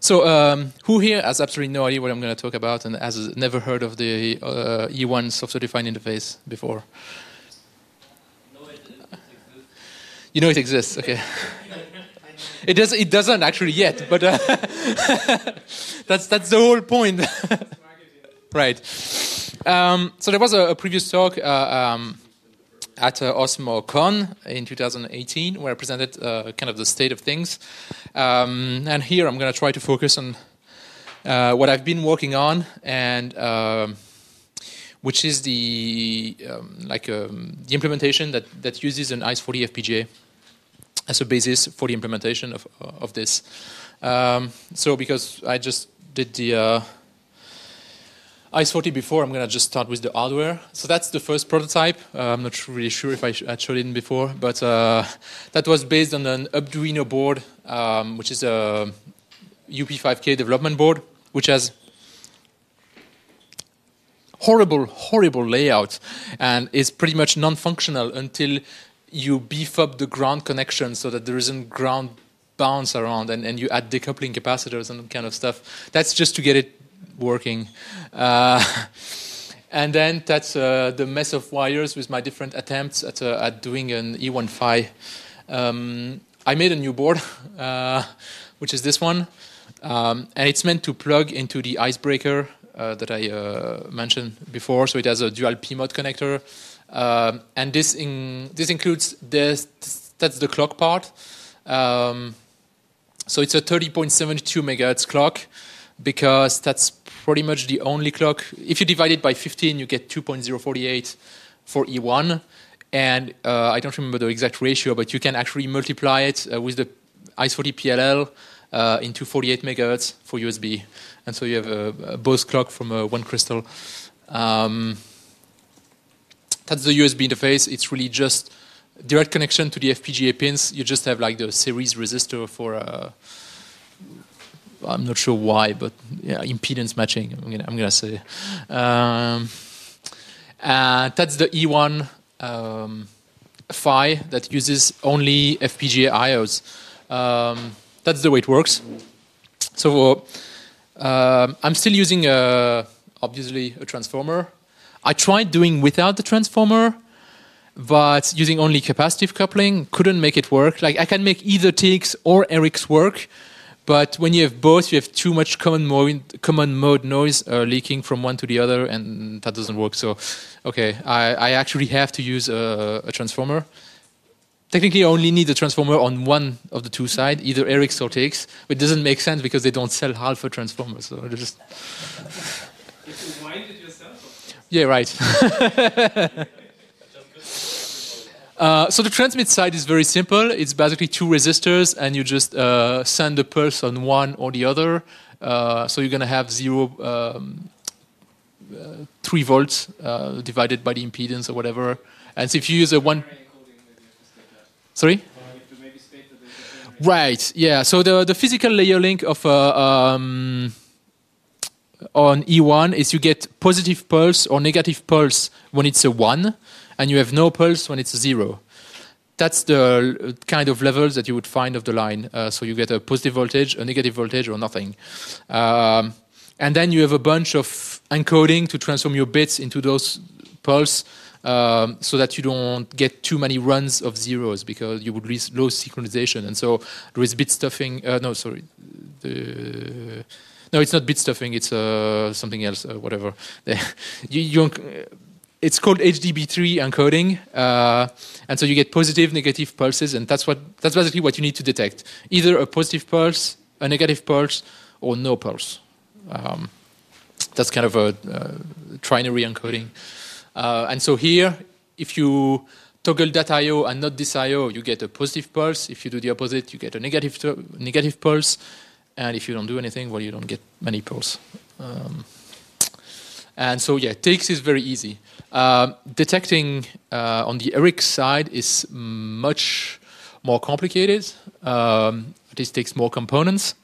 So, who here has absolutely no idea what I'm going to talk about and has never heard of the E1 software-defined interface before? You know it exists, okay. It doesn't actually yet, but that's the whole point. Right. So there was a previous talk at OSMOCon in 2018 where I presented kind of the state of things. And here I'm going to try to focus on what I've been working on, and which is the implementation that uses an ICE40 FPGA as a basis for the implementation of this. So because I just did the ICE40 before, I'm going to just start with the hardware. So that's the first prototype. I'm not really sure if I showed it before, but that was based on an Arduino board, which is a UP5K development board, which has horrible layout and is pretty much non-functional until you beef up the ground connection so that there isn't ground bounce around, and you add decoupling capacitors and kind of stuff. That's just to get it working. And then that's the mess of wires with my different attempts at doing an E1 Phi. I made a new board, which is this one, and it's meant to plug into the icebreaker that I mentioned before. So it has a dual PMOD connector, and this includes this. That's the clock part. So it's a 30.72 megahertz clock, because that's pretty much the only clock. If you divide it by 15, you get 2.048 for E1. And I don't remember the exact ratio, but you can actually multiply it with the ICE40 PLL into 48 megahertz for USB. And so you have a Bose clock from one crystal. That's the USB interface. It's really just direct connection to the FPGA pins. You just have like the series resistor for I'm not sure why, but yeah, impedance matching. I'm gonna say. That's the E1 Phi that uses only FPGA IOs. That's the way it works. So I'm still using obviously a transformer. I tried doing without the transformer, but using only capacitive coupling couldn't make it work. Like I can make either TX or RX work. But when you have both, you have too much common mode noise leaking from one to the other, and that doesn't work. So, okay, I actually have to use a transformer. Technically, I only need a transformer on one of the two sides, either RX or TX. But it doesn't make sense because they don't sell half a transformer. So just. If you wind it yourself? Yeah, right. So the transmit side is very simple. It's basically two resistors, and you just send a pulse on one or the other. So you're going to have 3 volts divided by the impedance or whatever. And so if you use a one... Sorry? Right, yeah. So the physical layer link of on E1 is you get positive pulse or negative pulse when it's a 1, and you have no pulse when it's a 0. That's the kind of levels that you would find of the line. So you get a positive voltage, a negative voltage, or nothing. And then you have a bunch of encoding to transform your bits into those pulse, so that you don't get too many runs of zeros, because you would lose synchronization. And so there is bit stuffing. No, it's not bit stuffing. It's something else. Whatever. It's called HDB3 encoding, and so you get positive, negative pulses, and that's basically what you need to detect: either a positive pulse, a negative pulse, or no pulse. That's kind of a trinary encoding. And so here, if you toggle that IO and not this IO, you get a positive pulse. If you do the opposite, you get a negative pulse. And if you don't do anything, well, you don't get many pulse. And so, yeah, TX is very easy. Detecting on the RX side is much more complicated. This takes more components.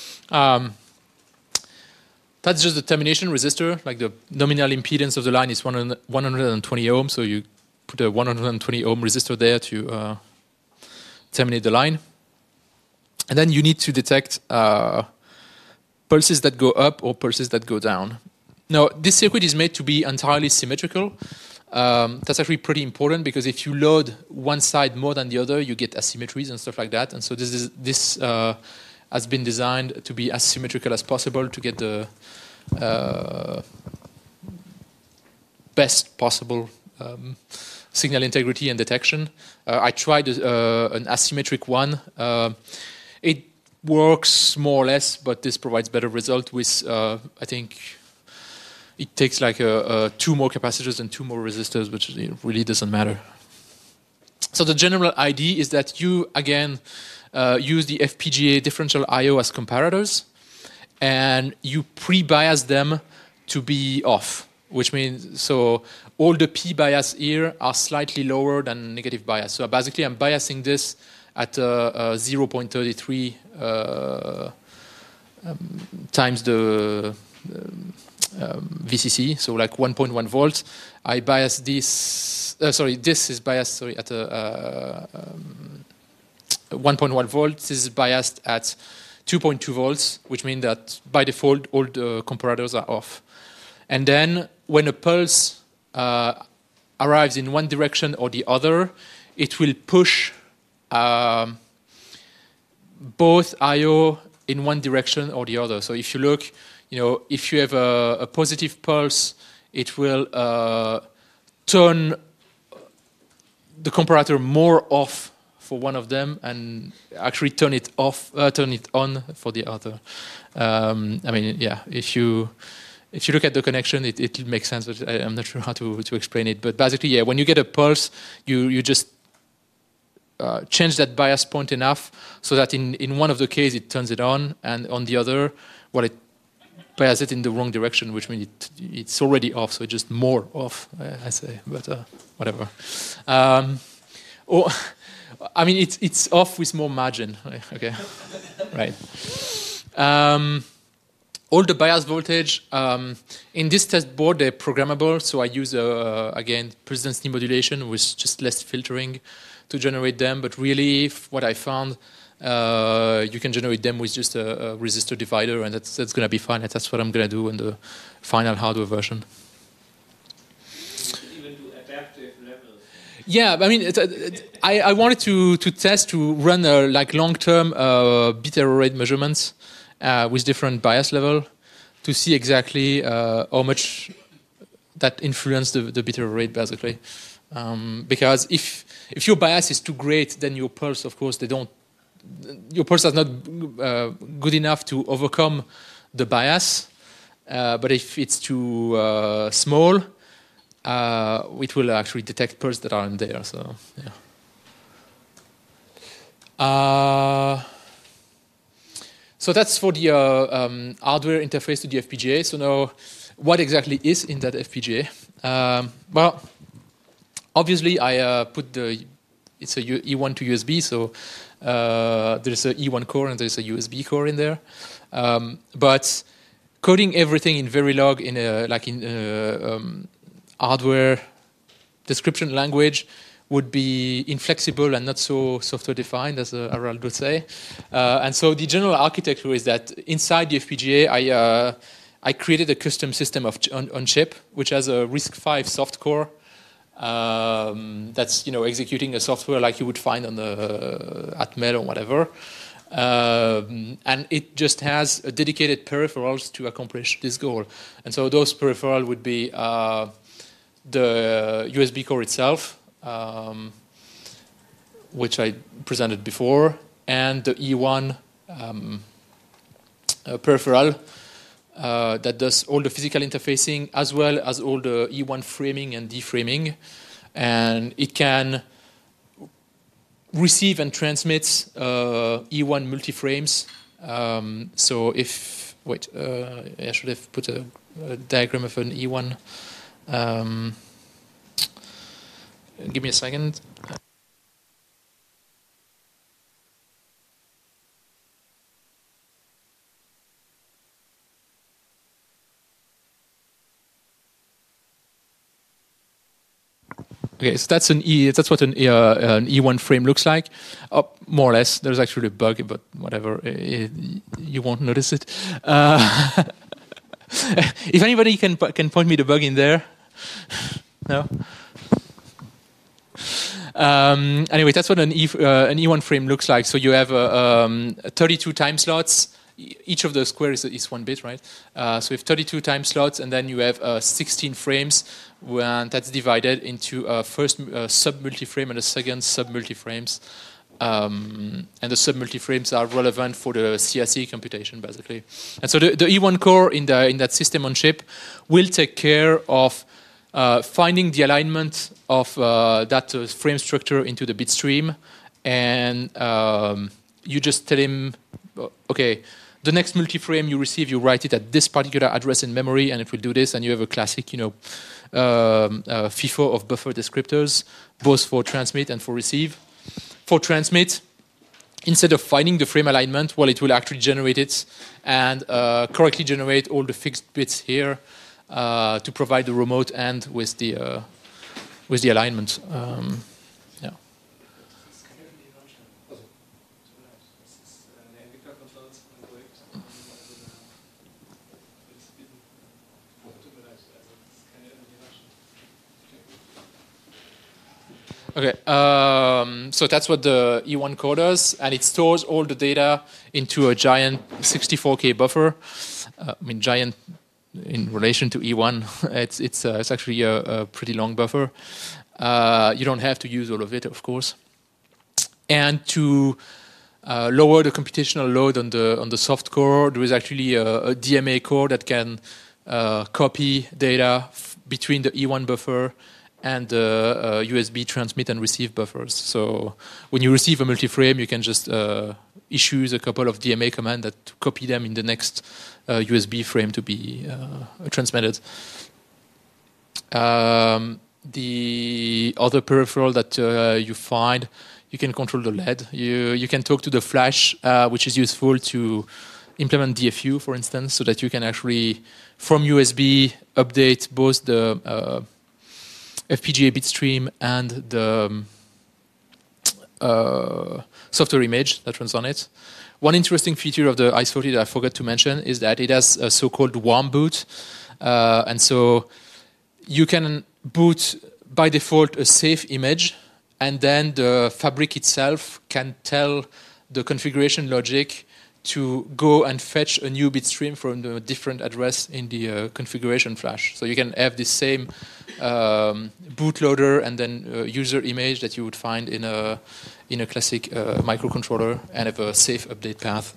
That's just the termination resistor. Like the nominal impedance of the line is 120 ohms, so you put a 120 ohm resistor there to terminate the line. And then you need to detect pulses that go up or pulses that go down. Now, this circuit is made to be entirely symmetrical. That's actually pretty important because if you load one side more than the other, you get asymmetries and stuff like that. And so this has been designed to be as symmetrical as possible to get the best possible signal integrity and detection. I tried an asymmetric one. It works more or less, but this provides better result with, I think, it takes like 2 more capacitors and 2 more resistors, which really doesn't matter. So the general idea is that you, again, use the FPGA differential I/O as comparators, and you pre-bias them to be off, which means so all the P bias here are slightly lower than negative bias. So basically, I'm biasing this at 0.33 times the VCC, so like 1.1 volts. I bias this. This is biased. At 1.1 volts. This is biased at 2.2 volts, which means that by default all the comparators are off. And then when a pulse arrives in one direction or the other, it will push both I/O in one direction or the other. So if you look, if you have a positive pulse, it will turn the comparator more off for one of them and actually turn it on for the other. If you look at the connection, it makes sense, but I'm not sure how to explain it. But basically, when you get a pulse, you just change that bias point enough so that in one of the cases it turns it on, and on the other, it biases it in the wrong direction, which means it's already off, so it's just more off, I say, but whatever. It's off with more margin. Okay, right. All the bias voltage in this test board, they're programmable, so I use again pulse demodulation with just less filtering to generate them. But really, what I found, you can generate them with just a resistor divider, and that's going to be fine. That's what I'm going to do in the final hardware version. Even do adaptive levels. Yeah, I wanted to test to run long-term bit error rate measurements with different bias level to see exactly how much that influenced the bit error rate, basically. Because if your bias is too great, then your pulse, of course, your pulse is not good enough to overcome the bias. But if it's too small, it will actually detect pulses that aren't there. So yeah. So that's for the hardware interface to the FPGA. So now, what exactly is in that FPGA? Obviously, I put it's a E1 to USB, so there's a E1 core and there's a USB core in there. But coding everything in Verilog in hardware description language would be inflexible and not so software-defined, as Harald would say. And so the general architecture is that inside the FPGA, I created a custom system on chip, which has a RISC-V soft core that's executing a software like you would find on the Atmel or whatever. And it just has a dedicated peripherals to accomplish this goal. And so those peripherals would be the USB core itself, which I presented before, and the E1 peripheral that does all the physical interfacing as well as all the E1 framing and deframing. And it can receive and transmit E1 multiframes. So if, I should have put a diagram of an E1. Give me a second. Okay, so that's that's what an E1 frame looks like, more or less. There's actually a bug, but whatever, you won't notice it. If anybody can point me the bug in there, no. Anyway, that's what an E1 frame looks like. So you have 32 time slots. Each of the squares is 1 bit, right? So you have 32 time slots, and then you have 16 frames, and that's divided into a first sub-multiframe and a second sub-multiframes. And the sub-multiframes are relevant for the CRC computation, basically. And so the E1 core in that system on chip will take care of finding the alignment of that frame structure into the bit stream, and you just tell him, okay, the next multi-frame you receive, you write it at this particular address in memory, and it will do this, and you have a classic, FIFO of buffer descriptors, both for transmit and for receive. For transmit, instead of finding the frame alignment, well, it will actually generate it and correctly generate all the fixed bits here to provide the remote end with the alignment. Yeah. Okay, so that's what the E1 core does, and it stores all the data into a giant 64K buffer. I mean, giant in relation to E1, it's actually a pretty long buffer. You don't have to use all of it, of course. And to lower the computational load on the soft core, there is actually a DMA core that can copy data between the E1 buffer and the USB transmit and receive buffers. So when you receive a multi-frame, you can just issue a couple of DMA commands that copy them in the next USB frame to be transmitted. The other peripheral that you find, you can control the LED. You can talk to the flash, which is useful to implement DFU, for instance, so that you can actually, from USB, update both the FPGA bitstream and the software image that runs on it. One interesting feature of the ICE40 that I forgot to mention is that it has a so-called warm boot. And so you can boot by default a safe image, and then the fabric itself can tell the configuration logic to go and fetch a new bit stream from the different address in the configuration flash. So you can have this same bootloader and then user image that you would find in a classic microcontroller, and have a safe update path.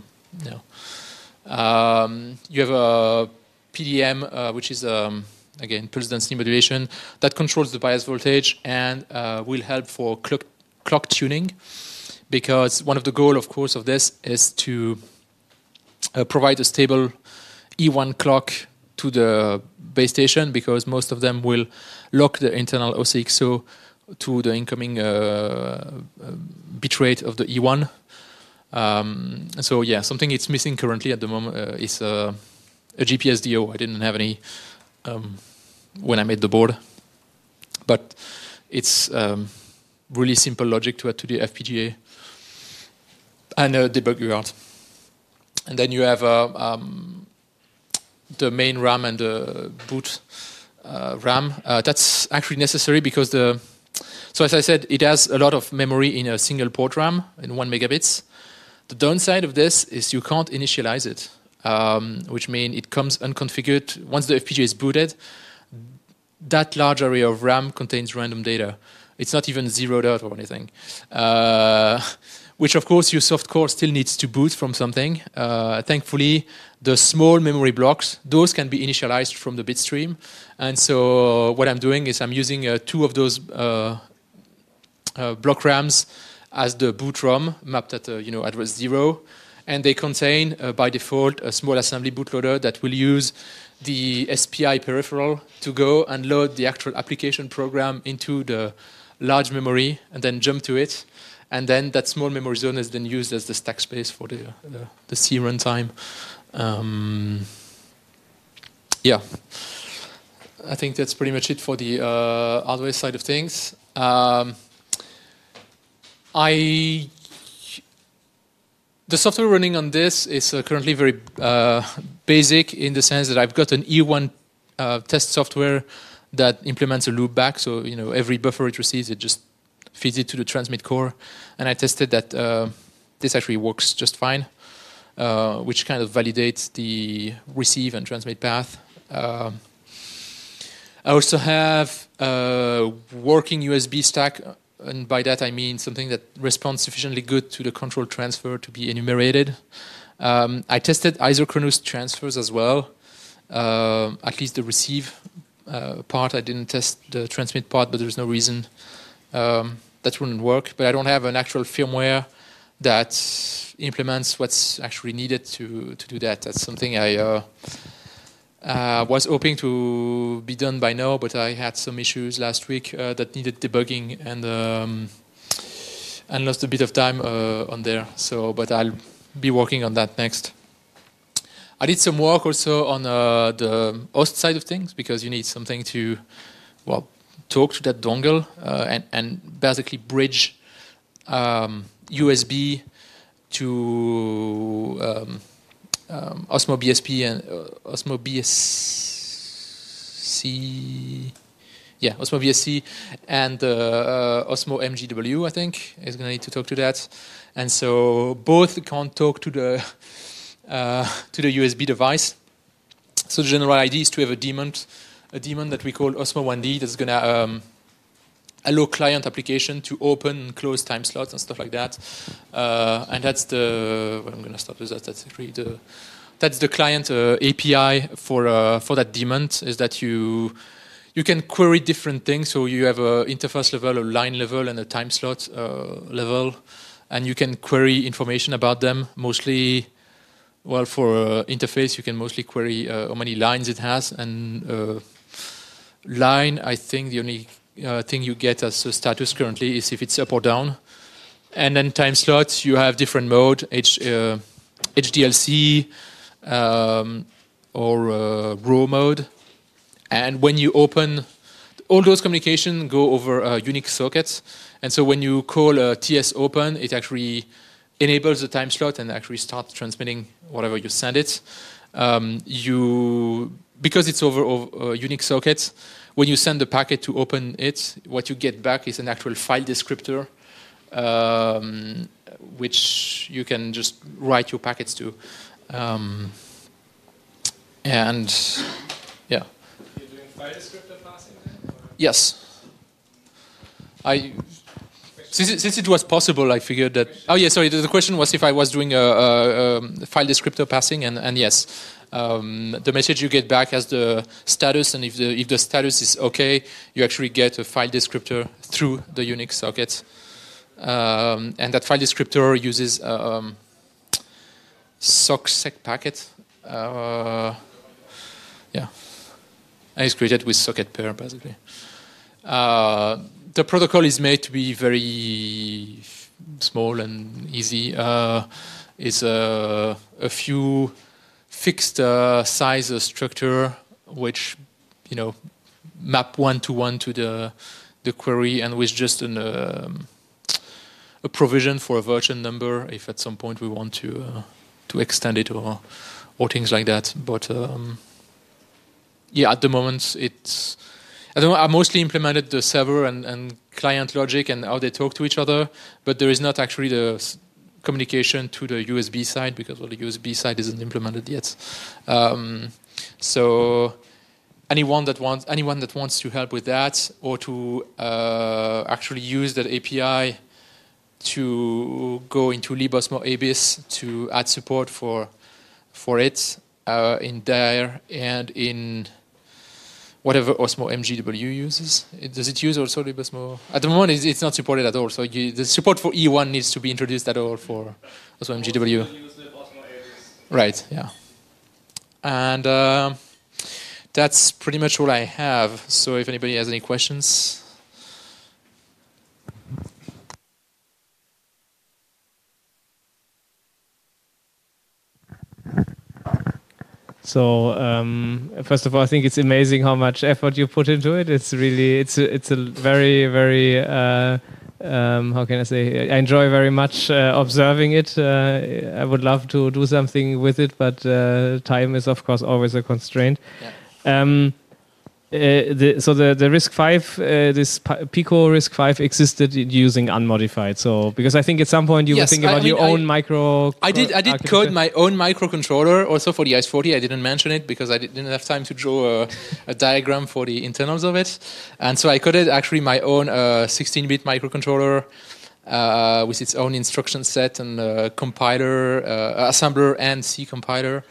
You have a PDM, which is again pulse density modulation that controls the bias voltage and will help for clock tuning. Because one of the goals, of course, of this is to provide a stable E1 clock to the base station, because most of them will lock the internal OCXO to the incoming bitrate of the E1. So yeah, something it's missing currently at the moment is a GPSDO. I didn't have any when I made the board, but it's really simple logic to add to the FPGA. And a debug UART. And then you have the main RAM and the boot RAM. That's actually necessary because so as I said, it has a lot of memory in a single port RAM in 1 megabits. The downside of this is you can't initialize it, which means it comes unconfigured. Once the FPGA is booted, that large area of RAM contains random data. It's not even zeroed out or anything. Which, of course, your soft core still needs to boot from something. Thankfully, the small memory blocks, those can be initialized from the bit stream. And so what I'm doing is I'm using 2 of those block RAMs as the boot ROM mapped at address 0. And they contain, by default, a small assembly bootloader that will use the SPI peripheral to go and load the actual application program into the large memory and then jump to it. And then that small memory zone is then used as the stack space for the C runtime. Yeah. I think that's pretty much it for the hardware side of things. The software running on this is currently very basic in the sense that I've got an E1 test software that implements a loopback. So every buffer it receives, it just feeds it to the transmit core, and I tested that this actually works just fine, which kind of validates the receive and transmit path. I also have a working USB stack, and by that I mean something that responds sufficiently good to the control transfer to be enumerated. I tested isochronous transfers as well, at least the receive part. I didn't test the transmit part, but there's no reason that wouldn't work. But I don't have an actual firmware that implements what's actually needed to do that. That's something I was hoping to be done by now, but I had some issues last week that needed debugging and lost a bit of time on there. But I'll be working on that next. I did some work also on the host side of things, because you need something to, talk to that dongle and basically bridge USB to Osmo BSP and Osmo BSC. Yeah, Osmo BSC and Osmo MGW, I think, is going to need to talk to that. And so both can't talk to the USB device. So the general idea is to have a daemon that we call Osmo 1D that's going to allow client application to open and close time slots and stuff like that. And that's I'm going to start with that. That's the client API for that daemon, is that you can query different things. So you have a interface level, a line level, and a time slot level, and you can query information about them. Mostly, for interface, you can mostly query how many lines it has, and line, I think the only thing you get as a status currently is if it's up or down. And then time slots, you have different mode, HDLC or RAW mode. And when you open, all those communications go over Unix sockets. And so when you call TS open, it actually enables the time slot and actually starts transmitting whatever you send it. Because it's over Unix sockets, when you send the packet to open it, what you get back is an actual file descriptor, which you can just write your packets to. And yeah. You're doing file descriptor passing then? Yes. Since it was possible, I figured that. Oh yeah, sorry. The question was if I was doing a file descriptor passing, and yes, the message you get back has the status, and if the status is okay, you actually get a file descriptor through the Unix socket, and that file descriptor uses socksec packet. Yeah, and it's created with socket pair basically. The protocol is made to be very small and easy. It's a few fixed size structure, which map one-to-one to the query, and with just a provision for a version number if at some point we want to extend it or things like that. But yeah, at the moment I mostly implemented the server and client logic and how they talk to each other, but there is not actually the communication to the USB side, because the USB side isn't implemented yet. So anyone that wants to help with that, or to actually use that API to go into libosmo ABIS to add support for it in there and in whatever Osmo MGW uses. Does it use also libosmo? At the moment, it's not supported at all. So the support for E1 needs to be introduced at all for Osmo MGW. Right, yeah. And that's pretty much all I have. So if anybody has any questions. So first of all, I think it's amazing how much effort you put into it. It's really it's a very very how can I say? I enjoy very much observing it. I would love to do something with it, but time is of course always a constraint. Yeah. So the RISC-V, this Pico RISC-V existed using unmodified. So because I think at some point you were thinking about your own micro. I did code my own microcontroller also for the ICE40. I didn't mention it because I didn't have time to draw a diagram for the internals of it, and so I coded actually my own 16-bit microcontroller with its own instruction set and compiler, assembler, and C compiler,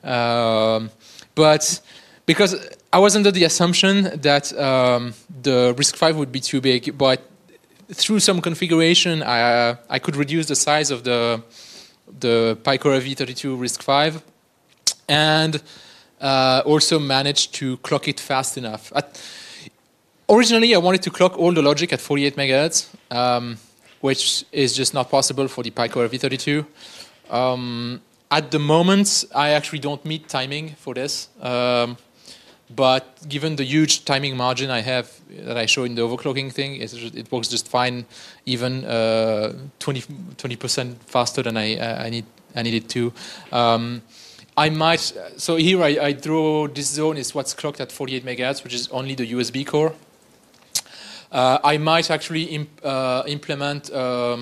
but because I was under the assumption that the RISC-V would be too big, but through some configuration, I could reduce the size of the Picora V32 RISC-V, and also managed to clock it fast enough. Originally, I wanted to clock all the logic at 48 megahertz, which is just not possible for the Picora V32. At the moment, I actually don't meet timing for this. But given the huge timing margin I have that I show in the overclocking thing, it works just fine, even 20% faster than I need it to. I might, so here I draw this zone is what's clocked at 48 megahertz, which is only the USB core. I might actually implement a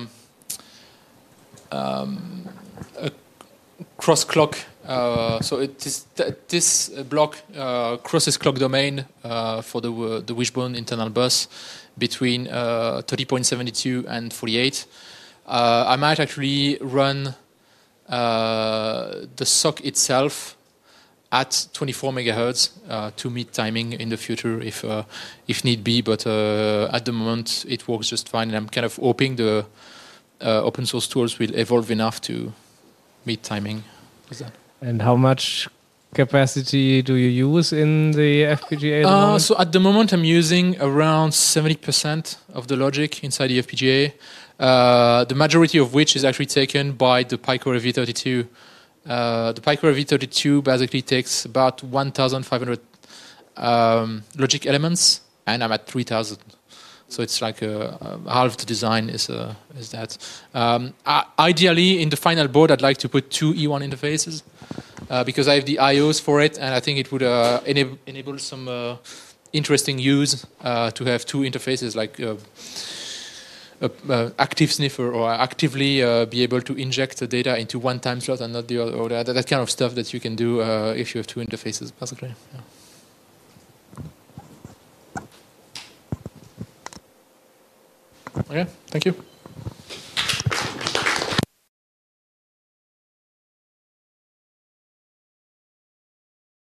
cross clock. So this block crosses clock domain for the Wishbone internal bus between 30.72 and 48. I might actually run the SOC itself at 24 megahertz to meet timing in the future if need be. But at the moment it works just fine, and I'm kind of hoping the open source tools will evolve enough to meet timing with that. And how much capacity do you use in the FPGA at the moment? So at the moment I'm using around 70% of the logic inside the FPGA, the majority of which is actually taken by the Picora V32. The Picora V32 basically takes about 1,500 logic elements, and I'm at 3,000. So it's like half the design is that. Ideally, in the final board, I'd like to put two E1 interfaces because I have the IOs for it, and I think it would enable some interesting use to have two interfaces, like active sniffer, or actively be able to inject the data into one time slot and not the other, or that kind of stuff that you can do if you have two interfaces, basically. Yeah. Okay, thank you.